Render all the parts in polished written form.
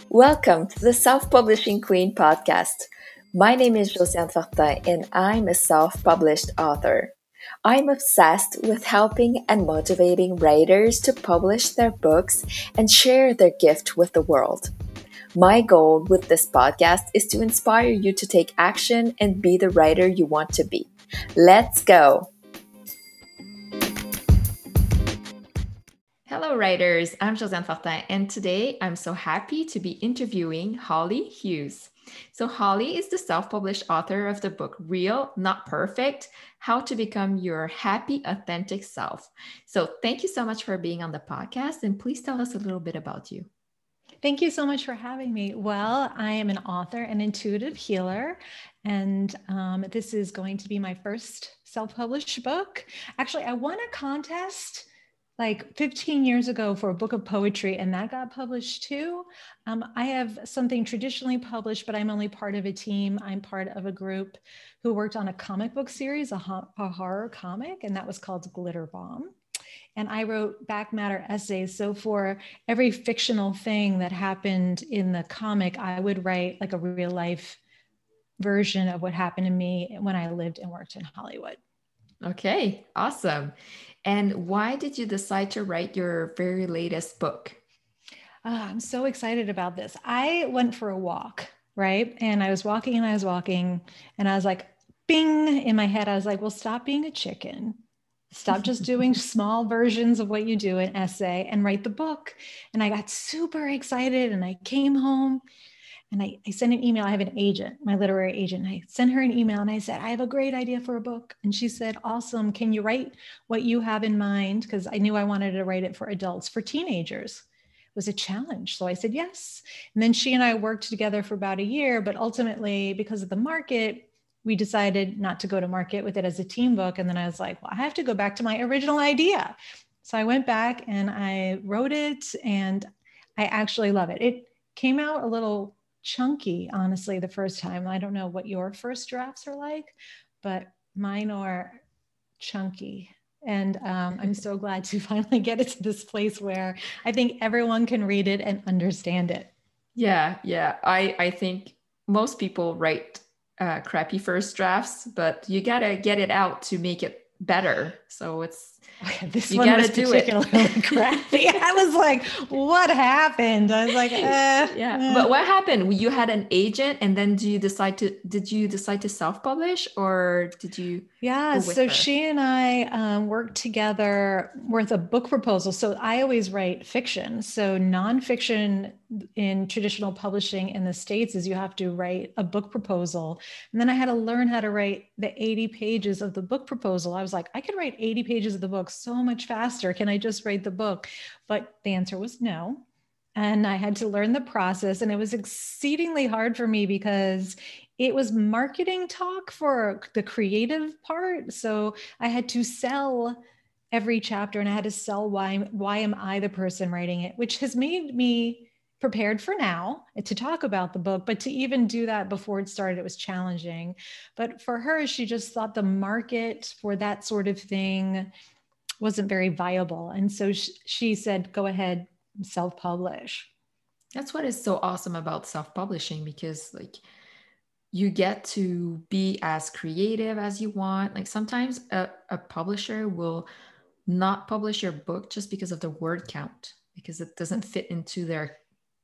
Welcome to the Self-Publishing Queen podcast. My name is Josiane Fortin and I'm a self-published author. I'm obsessed with helping and motivating writers to publish their books and share their gift with the world. My goal with this podcast is to inspire you to take action and be the writer you want to be. Let's go! Hello, writers. I'm Josiane Fortin, and today I'm so happy to be interviewing Holly Hughes. So, Holly is the self-published author of the book Real, Not Perfect: How to Become Your Happy, Authentic Self. So, thank you so much for being on the podcast, and please tell us a little bit about you. Thank you so much for having me. Well, I am an author and intuitive healer, and this is going to be my first self-published book. Actually, I won a contest like 15 years ago for a book of poetry, and that got published too. I have something traditionally published, but I'm only part of a team. I'm part of a group who worked on a comic book series, a horror comic, and that was called Glitter Bomb. And I wrote back matter essays. So for every fictional thing that happened in the comic, I would write like a real life version of what happened to me when I lived and worked in Hollywood. Okay, awesome. And why did you decide to write your very latest book? I'm so excited about this. I went for a walk, right? And I was walking and I was like, bing, in my head. I was like, well, stop being a chicken. Stop just doing small versions of what you do in essay and write the book. And I got super excited and I came home and I sent an email. I have an agent, my literary agent. I sent her an email and I said, I have a great idea for a book. And she said, awesome. Can you write what you have in mind? Because I knew I wanted to write it for adults, for teenagers. It was a challenge. So I said, yes. And then she and I worked together for about a year, but ultimately because of the market, we decided not to go to market with it as a team book. And then I was like, well, I have to go back to my original idea. So I went back and I wrote it and I actually love it. It came out a little chunky, honestly, the first time. I don't know what your first drafts are like, but mine are chunky. And I'm so glad to finally get it to this place where I think everyone can read it and understand it. Yeah. I think most people write crappy first drafts, but you gotta get it out to make it better. So this one was particularly crappy. I was like, what happened? I was like, yeah. But what happened? You had an agent, and then did you decide to self-publish, or did you? Yeah. So she and I worked together with a book proposal. So I always write fiction. So nonfiction in traditional publishing in the States is you have to write a book proposal. And then I had to learn how to write the 80 pages of the book proposal. I was like, I could write 80 pages of the book so much faster. Can I just write the book? But the answer was no. And I had to learn the process. And it was exceedingly hard for me because it was marketing talk for the creative part. So I had to sell every chapter and I had to sell why am I the person writing it, which has made me prepared for now to talk about the book, but to even do that before it started, it was challenging. But for her, she just thought the market for that sort of thing wasn't very viable. And so she said, go ahead, self-publish. That's what is so awesome about self-publishing, because you get to be as creative as you want. Like sometimes a publisher will not publish your book just because of the word count, because it doesn't fit into their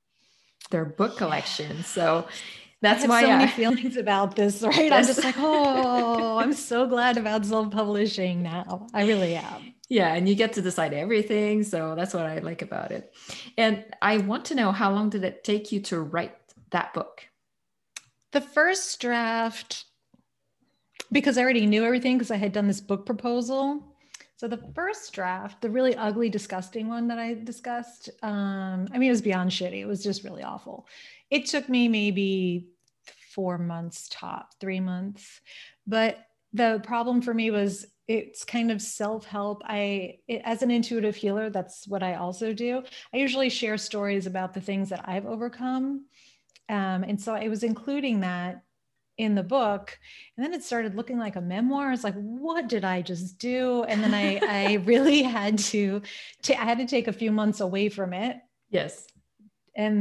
book collection. So that's why I have so many feelings about this, right? Yes. I'm just like, oh, I'm so glad about self-publishing now. I really am. Yeah, and you get to decide everything. So that's what I like about it. And I want to know, how long did it take you to write that book? The first draft, because I already knew everything because I had done this book proposal. So the first draft, the really ugly, disgusting one that I discussed, it was beyond shitty. It was just really awful. It took me maybe 4 months top, 3 months. But the problem for me was it's kind of self-help. As an intuitive healer, that's what I also do. I usually share stories about the things that I've overcome. And so I was including that in the book, and then it started looking like a memoir. I was like, what did I just do? And then I really had to take a few months away from it. Yes. And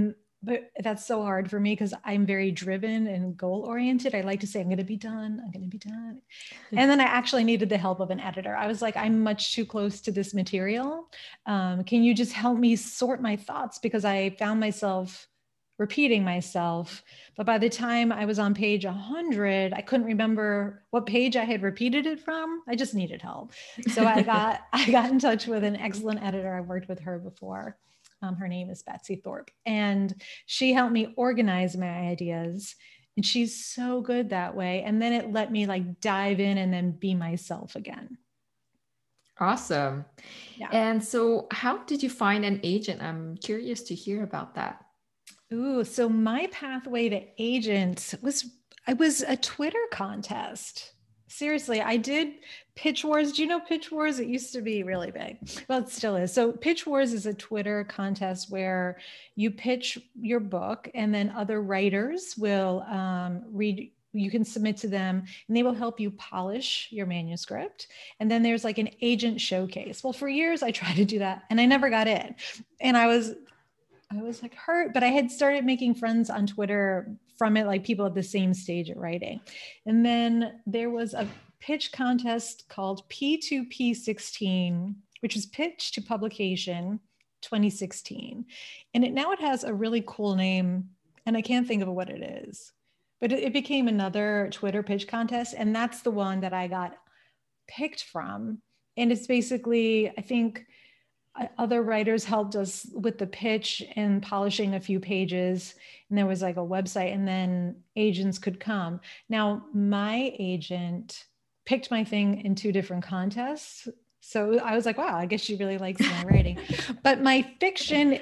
but that's so hard for me because I'm very driven and goal oriented. I like to say, I'm going to be done. I'm going to be done. And then I actually needed the help of an editor. I was like, I'm much too close to this material. Can you just help me sort my thoughts? Because I found myself repeating myself. But by the time I was on page 100, I couldn't remember what page I had repeated it from. I just needed help. So I got in touch with an excellent editor. I've worked with her before. Her name is Betsy Thorpe, and she helped me organize my ideas. And she's so good that way. And then it let me like dive in and then be myself again. Awesome. Yeah. And so, how did you find an agent? I'm curious to hear about that. Ooh, so my pathway to agent was a Twitter contest. Seriously, I did Pitch Wars. Do you know Pitch Wars? It used to be really big. Well, it still is. So Pitch Wars is a Twitter contest where you pitch your book and then other writers will read. You can submit to them and they will help you polish your manuscript. And then there's like an agent showcase. Well, for years I tried to do that and I never got in. And I was like hurt, but I had started making friends on Twitter from it, like people at the same stage of writing. And then there was a pitch contest called P2P16, which was Pitch to Publication 2016. And now it has a really cool name, and I can't think of what it is, but it became another Twitter pitch contest. And that's the one that I got picked from. And it's basically, I think, other writers helped us with the pitch and polishing a few pages. And there was like a website, and then agents could come. Now, my agent picked my thing in 2 different contests. So I was like, wow, I guess she really likes my writing. But my fiction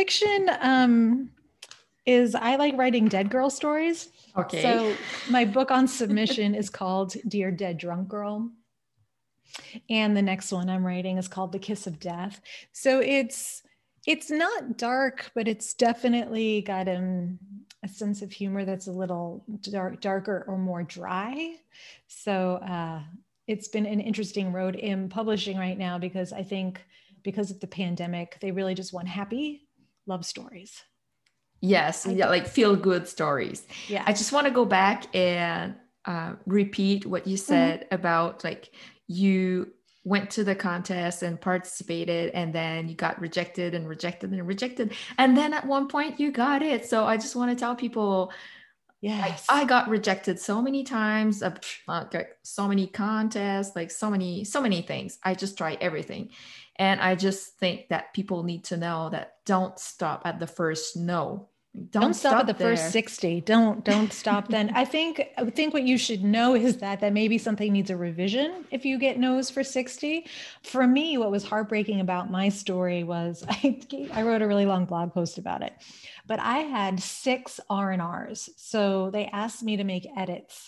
is I like writing dead girl stories. Okay. So my book on submission is called Dear Dead Drunk Girl. And the next one I'm writing is called The Kiss of Death. So it's not dark, but it's definitely got a sense of humor that's a little darker or more dry. So it's been an interesting road in publishing right now, because I think because of the pandemic, they really just want happy love stories. Yes, yeah, like feel good stories. Yeah. I just want to go back and repeat what you said about like you went to the contest and participated, and then you got rejected and rejected and rejected. And then at one point you got it. So I just want to tell people, yes, I got rejected so many times, so many contests, like so many things. I just try everything. And I just think that people need to know that don't stop at the first no. Don't stop at the first 60. Don't stop then. I think what you should know is that maybe something needs a revision if you get no's for 60. For me, what was heartbreaking about my story was I wrote a really long blog post about it, but I had 6 R&Rs. So they asked me to make edits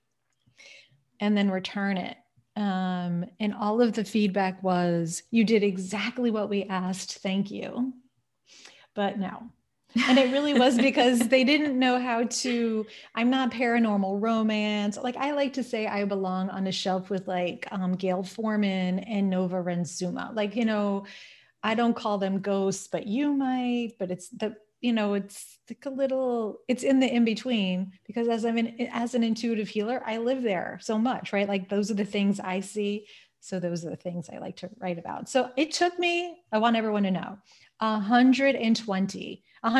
and then return it. And all of the feedback was, you did exactly what we asked. Thank you. But no. And it really was because they didn't know how to, I'm not paranormal romance. Like I like to say I belong on a shelf with like Gail Forman and Nova Renzuma. Like, I don't call them ghosts, but you might, but it's it's like a little, it's in the in-between, because as an intuitive healer, I live there so much, right? Like those are the things I see. So those are the things I like to write about. So it took me, I want everyone to know, 120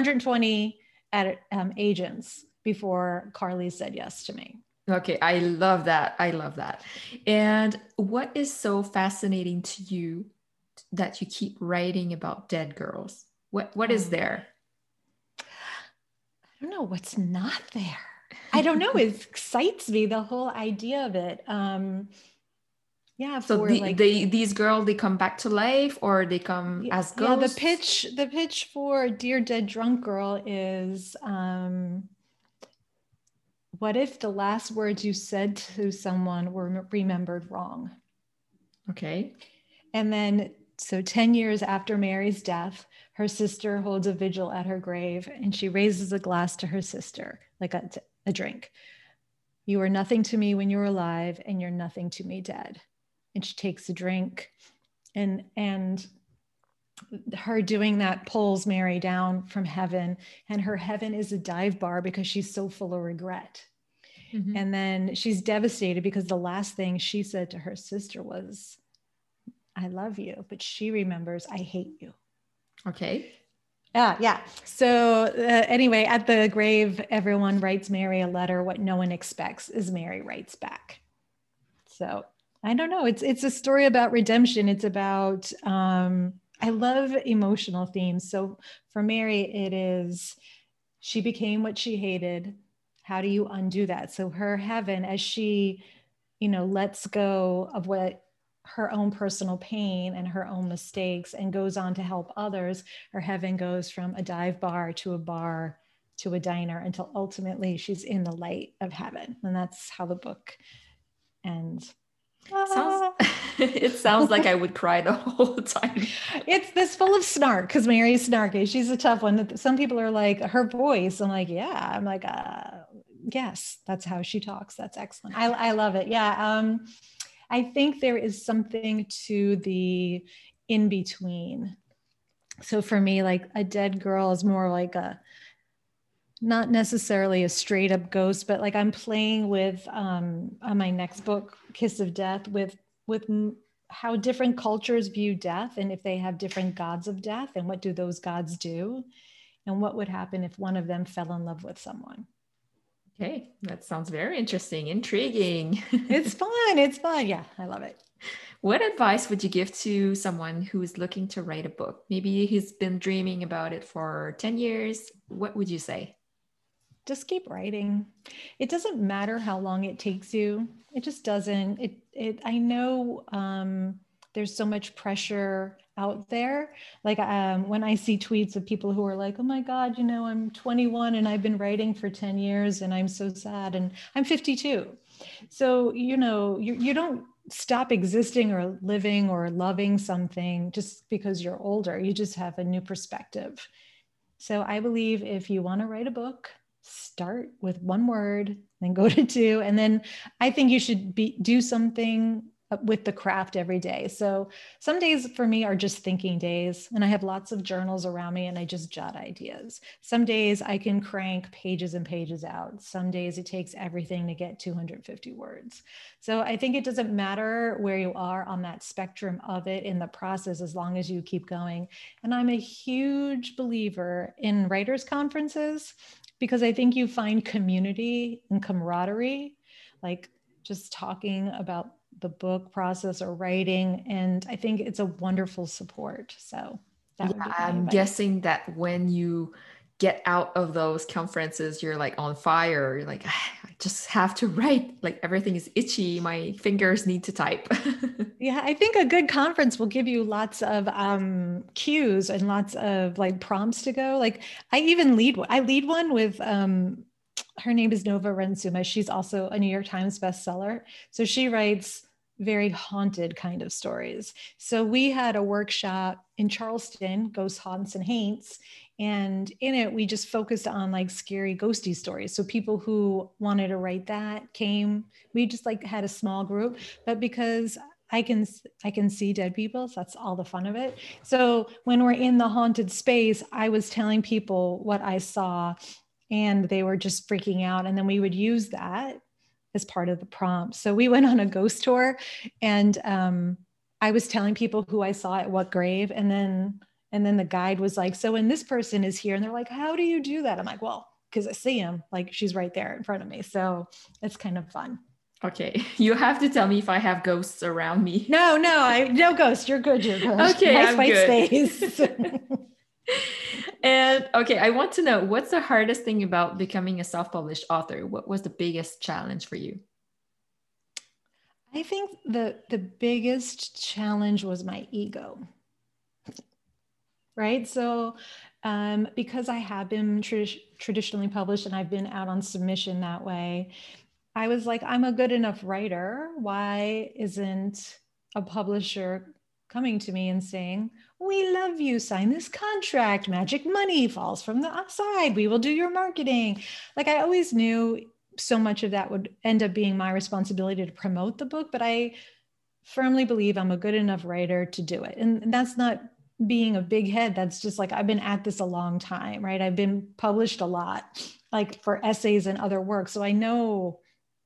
agents before Carly said yes to me. Okay, I love that. I love that. And what is so fascinating to you that you keep writing about dead girls? What is there? I don't know what's not there. I don't know. It excites me, the whole idea of it. Yeah. So these girls, they come back to life, or they come as ghosts? Yeah, the pitch for Dear Dead Drunk Girl is, what if the last words you said to someone were remembered wrong? Okay. And then, so 10 years after Mary's death, her sister holds a vigil at her grave, and she raises a glass to her sister, like a drink. You were nothing to me when you were alive, and you're nothing to me dead. And she takes a drink, and her doing that pulls Mary down from heaven, and her heaven is a dive bar because she's so full of regret. Mm-hmm. And then she's devastated because the last thing she said to her sister was, I love you, but she remembers, I hate you. Okay. Yeah. So anyway, at the grave, everyone writes Mary a letter. What no one expects is Mary writes back. So I don't know. It's a story about redemption. It's about, I love emotional themes. So for Mary, it is, she became what she hated. How do you undo that? So her heaven, as she, lets go of what her own personal pain and her own mistakes and goes on to help others, her heaven goes from a dive bar to a diner until ultimately she's in the light of heaven. And that's how the book ends. It sounds like I would cry the whole time. It's this full of snark because Mary's snarky. She's a tough one. Some people are like, her voice. I'm like, yeah. I'm like, yes, that's how she talks. That's excellent. I love it. Yeah. I think there is something to the in between. So for me, like a dead girl is more like not necessarily a straight up ghost, but like I'm playing with on my next book, Kiss of Death, with how different cultures view death and if they have different gods of death and what do those gods do and what would happen if one of them fell in love with someone. Okay, that sounds very interesting, intriguing. It's fun. Yeah, I love it. What advice would you give to someone who is looking to write a book? Maybe he's been dreaming about it for 10 years. What would you say? Just keep writing. It doesn't matter how long it takes you. It just doesn't. I know there's so much pressure out there. Like when I see tweets of people who are like, oh my God, I'm 21 and I've been writing for 10 years and I'm so sad and I'm 52. So, you don't stop existing or living or loving something just because you're older. You just have a new perspective. So I believe if you want to write a book, start with one word, then go to two. And then I think you should do something with the craft every day. So some days for me are just thinking days, and I have lots of journals around me and I just jot ideas. Some days I can crank pages and pages out. Some days it takes everything to get 250 words. So I think it doesn't matter where you are on that spectrum of it in the process, as long as you keep going. And I'm a huge believer in writers' conferences, because I think you find community and camaraderie, like just talking about the book process or writing. And I think it's a wonderful support. So that would be my I'm advice. Guessing that when you get out of those conferences, you're like on fire. You're like, I just have to write. Like everything is itchy. My fingers need to type. Yeah, I think a good conference will give you lots of cues and lots of like prompts to go. Like I lead one with her name is Nova Rensuma. She's also a New York Times bestseller. So she writes very haunted kind of stories. So we had a workshop in Charleston, Ghosts, Haunts, and Haints. And in it, we just focused on like scary ghosty stories. So people who wanted to write that came, we just like had a small group, but because I can see dead people. So that's all the fun of it. So when we're in the haunted space, I was telling people what I saw and they were just freaking out. And then we would use that as part of the prompt. So we went on a ghost tour and I was telling people who I saw at what grave. And then the guide was like, so when this person is here, and they're like, how do you do that? I'm like, well, because I see him, like she's right there in front of me. So it's kind of fun. Okay, you have to tell me if I have ghosts around me. No ghosts. You're good. Okay, nice I'm white good. Space. And okay, I want to know, what's the hardest thing about becoming a self-published author? What was the biggest challenge for you? I think the biggest challenge was my ego. Right. So because I have been traditionally published and I've been out on submission that way, I was like, I'm a good enough writer. Why isn't a publisher coming to me and saying, we love you, sign this contract, magic money falls from the side, we will do your marketing. Like I always knew so much of that would end up being my responsibility to promote the book, but I firmly believe I'm a good enough writer to do it. And that's not being a big head. That's just like, I've been at this a long time, right? I've been published a lot, like for essays and other work. So I know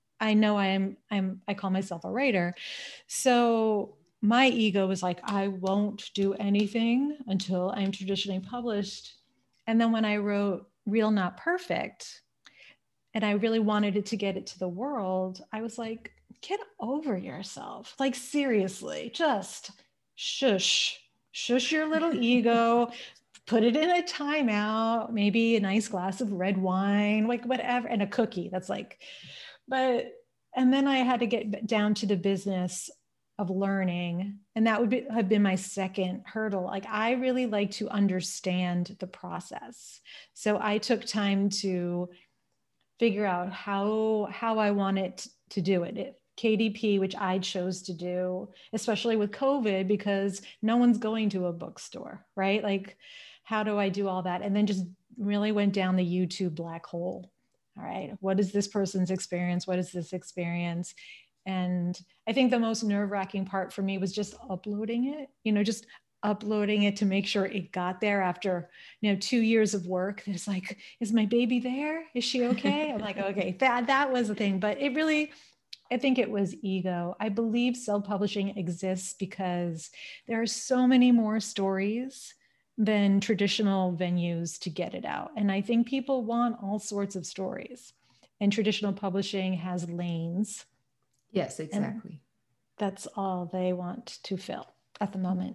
I call myself a writer. So my ego was like, I won't do anything until I'm traditionally published. And then when I wrote Real Not Perfect, and I really wanted it to get it to the world, I was like, get over yourself. Like, seriously, just shush your little ego, put it in a timeout, maybe a nice glass of red wine, like whatever, and a cookie. That's like, and then I had to get down to the business of learning. And that would have been my second hurdle. Like, I really like to understand the process. So I took time to figure out how I wanted to do it. KDP, which I chose to do, especially with COVID, because no one's going to a bookstore, right? Like, how do I do all that? And then just really went down the YouTube black hole. All right, what is this person's experience? What is this experience? And I think the most nerve-wracking part for me was just uploading it, just uploading it to make sure it got there after 2 years of work. It's like, is my baby there? Is she okay? I'm like, okay, that was the thing. But it really, I think it was ego. I believe self-publishing exists because there are so many more stories than traditional venues to get it out. And I think people want all sorts of stories, and traditional publishing has lanes. Yes, exactly. That's all they want to fill at the moment.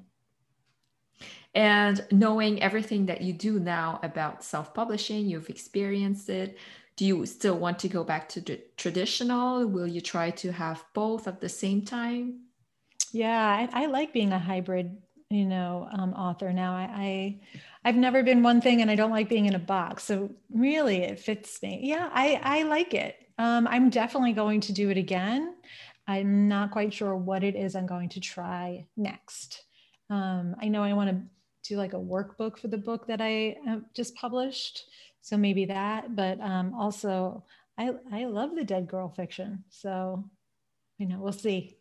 And knowing everything that you do now about self-publishing, you've experienced it. Do you still want to go back to the traditional? Will you try to have both at the same time? Yeah, I like being a hybrid, author now. I've never been one thing, and I don't like being in a box. So really, it fits me. Yeah, I like it. I'm definitely going to do it again. I'm not quite sure what it is I'm going to try next. I know I want to do like a workbook for the book that I just published. So maybe that, but also I love the dead girl fiction. So, we'll see.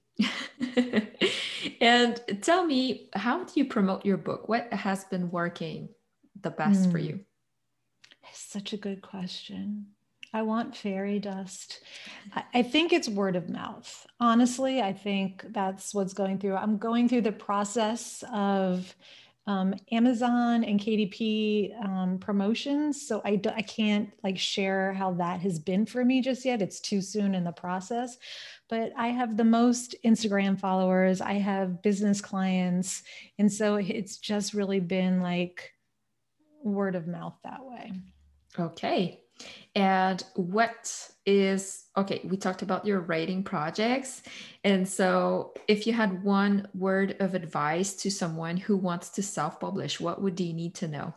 And tell me, how do you promote your book? What has been working the best for you? Such a good question. I want fairy dust. I think it's word of mouth. Honestly, I think that's what's going through. I'm going through the process of Amazon and KDP promotions. So I can't like share how that has been for me just yet. It's too soon in the process. But I have the most Instagram followers. I have business clients. And so it's just really been like word of mouth that way. Okay. And we talked about your writing projects. And so if you had one word of advice to someone who wants to self-publish, what would you need to know?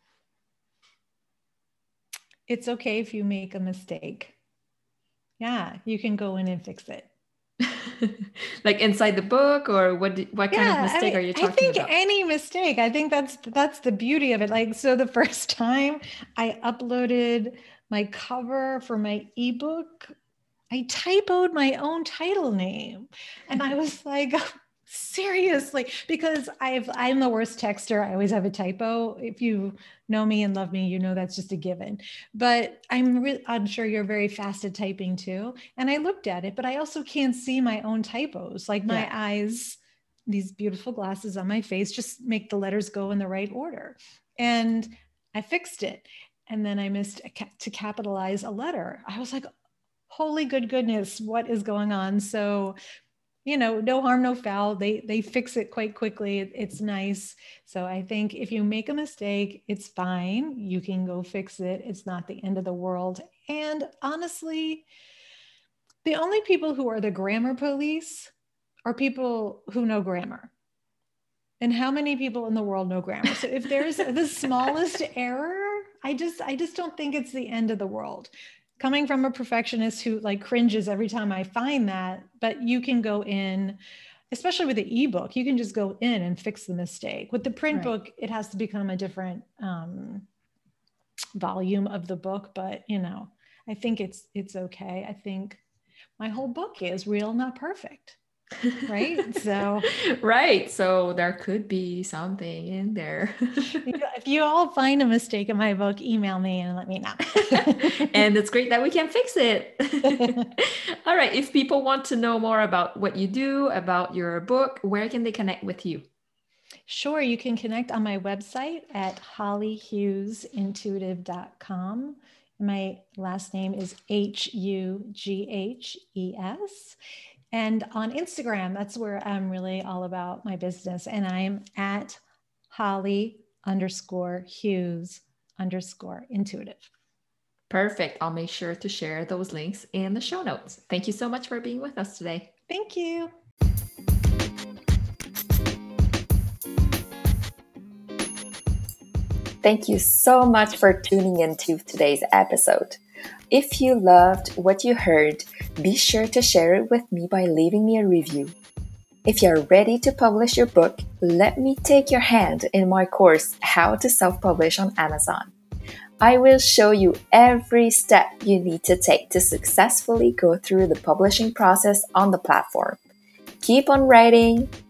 It's okay if you make a mistake. Yeah, you can go in and fix it. Like inside the book, or what kind of mistake are you talking about? I think any mistake. I think that's the beauty of it. Like, so the first time I uploaded my cover for my ebook, I typoed my own title name. And I was like, seriously, because I'm the worst texter. I always have a typo. If you know me and love me, you know that's just a given. But I'm sure you're very fast at typing too. And I looked at it, but I also can't see my own typos. Like my eyes, these beautiful glasses on my face, just make the letters go in the right order. And I fixed it. And then I missed to capitalize a letter. I was like, holy good goodness, what is going on? So, no harm, no foul. They fix it quite quickly. It's nice. So I think if you make a mistake, it's fine. You can go fix it. It's not the end of the world. And honestly, the only people who are the grammar police are people who know grammar. And how many people in the world know grammar? So if there's the smallest error, I just don't think it's the end of the world. Coming from a perfectionist who like cringes every time I find that, but you can go in, especially with the ebook, you can just go in and fix the mistake. With the print book, it has to become a different volume of the book, but I think it's okay. I think my whole book is real, not perfect. Right. So, right. So there could be something in there. if you all find a mistake in my book, email me and let me know. And it's great that we can fix it. All right. If people want to know more about what you do, about your book, where can they connect with you? Sure. You can connect on my website at hollyhughesintuitive.com. My last name is Hughes. And on Instagram, that's where I'm really all about my business. And I'm at Holly_Hughes_intuitive. Perfect. I'll make sure to share those links in the show notes. Thank you so much for being with us today. Thank you. Thank you so much for tuning into today's episode. If you loved what you heard, be sure to share it with me by leaving me a review. If you're ready to publish your book, let me take your hand in my course, How to Self-Publish on Amazon. I will show you every step you need to take to successfully go through the publishing process on the platform. Keep on writing,